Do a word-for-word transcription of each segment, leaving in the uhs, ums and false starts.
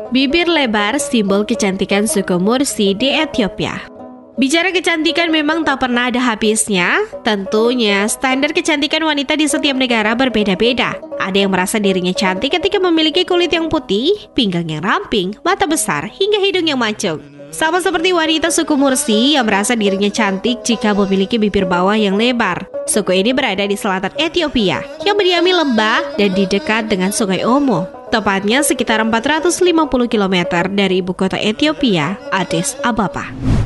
Bibir lebar simbol kecantikan suku Mursi di Ethiopia. Bicara kecantikan memang tak pernah ada habisnya. Tentunya standar kecantikan wanita di setiap negara berbeda-beda. Ada yang merasa dirinya cantik ketika memiliki kulit yang putih, pinggang yang ramping, mata besar, hingga hidung yang mancung. Sama seperti wanita suku Mursi yang merasa dirinya cantik jika memiliki bibir bawah yang lebar. Suku ini berada di selatan Ethiopia yang mendiami lembah dan di dekat dengan Sungai Omo. Tepatnya sekitar empat ratus lima puluh kilometer dari ibu kota Ethiopia, Addis Ababa.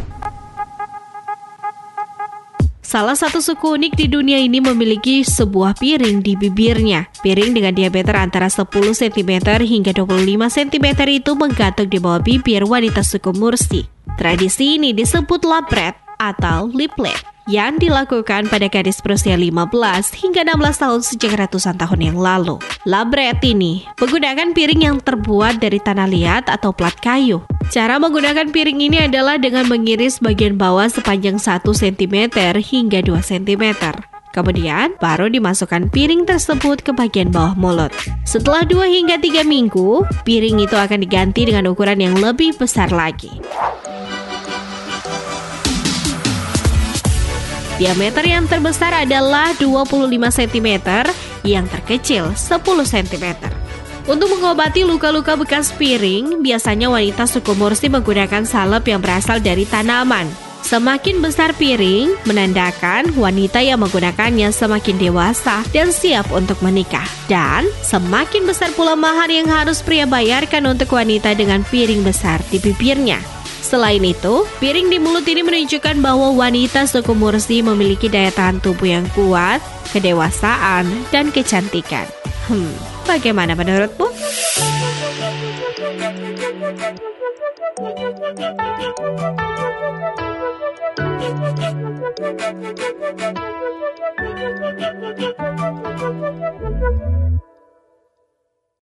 Salah satu suku unik di dunia ini memiliki sebuah piring di bibirnya. Piring dengan diameter antara sepuluh sentimeter hingga dua puluh lima sentimeter itu menggantung di bawah bibir wanita suku Mursi. Tradisi ini disebut labret atau liplet yang dilakukan pada gadis berusia lima belas hingga enam belas tahun sejak ratusan tahun yang lalu. Labret ini menggunakan piring yang terbuat dari tanah liat atau plat kayu. Cara menggunakan piring ini adalah dengan mengiris bagian bawah sepanjang satu sentimeter hingga dua sentimeter. Kemudian baru dimasukkan piring tersebut ke bagian bawah mulut. Setelah dua hingga tiga minggu, piring itu akan diganti dengan ukuran yang lebih besar lagi. Diameter yang terbesar adalah dua puluh lima sentimeter, yang terkecil sepuluh sentimeter. Untuk mengobati luka-luka bekas piring, biasanya wanita suku Mursi menggunakan salep yang berasal dari tanaman. Semakin besar piring, menandakan wanita yang menggunakannya semakin dewasa dan siap untuk menikah. Dan semakin besar pula mahar yang harus pria bayarkan untuk wanita dengan piring besar di bibirnya. Selain itu, piring di mulut ini menunjukkan bahwa wanita suku Mursi memiliki daya tahan tubuh yang kuat, kedewasaan, dan kecantikan. Hmm, bagaimana menurutmu?